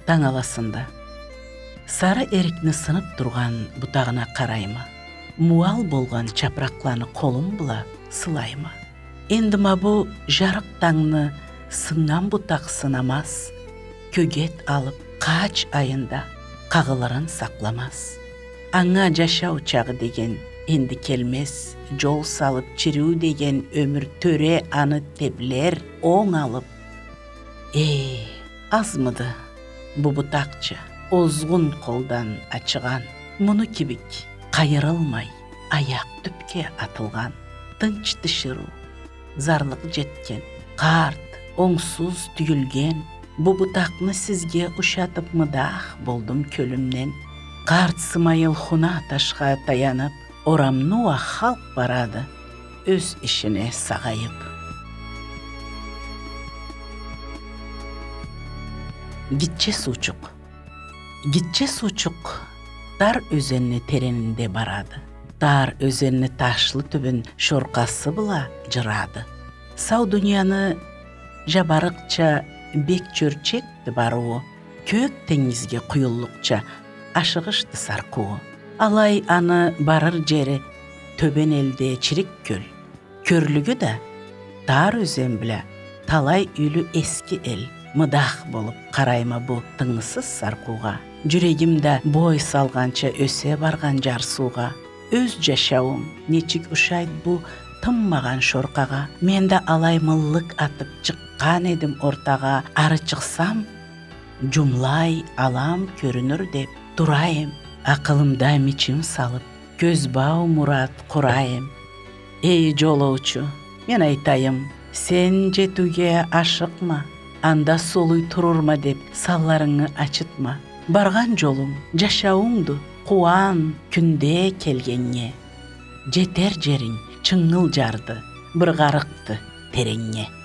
таң аласында. Сары эрикни сынып турган бутагына карайма. Муал болгон чапракланы колум була сылайма. Энди бу жарык таңны сыңнан бутак сынамас. Көгет алып кач айында кагыларын сакламас. Аңа жашоо чагы деген энди келмес. Жол салып чирүү деген өмүр төре аны теблер оң алып. Азмыды бу бутакчы озгун колдан ачыган. Муну кибик кайрылмай аяк түпкө атылган. Тынч тышыруу зарлык жеткен, карт оңсуз түйүлген. Бу бутакны сизге ушатып мыдах болдум көлүмнен. Карт сымайыл хуна ташка таянып, орамнуа халк барады өз ишине сагайып. Гитче суучук. Гитче суучук Тар өзөнү теренинде барады. Тар өзөнү ташлы түбүн шоркасы була жырады. Сау дүйнөнү жабарыкча бек чөрчекти баруу. Көк теңизге куюллукча ашыгышты саркуу. Алай аны барыр жери төбөн элде чирик көл. Көрлүгү да тар өзөн биле талай үйлү эски эл. Мыдах болуп карайма бу тыңсыз саркууга. Жүрегимде бой салганча өсө барган жар сууга. Өз жашауым нечик ушайт бу тынмаган шоркага. Мен да алай мыллык атып чыккан эдим ортага. Ары чыксам жумлай алам көрүнөр деп турайым. Акылымда мичим салып көз бау мурат курайым. Эй жолоочу, мен айтайым, сен жетүүгө ашыкма. Анда солуй турурма деп салларыңы ачытма. Барган жолуң, жашауңду кубан күндө келгенге. Жетер жериң чыңгыл жарды, бір гарыкты тереңге.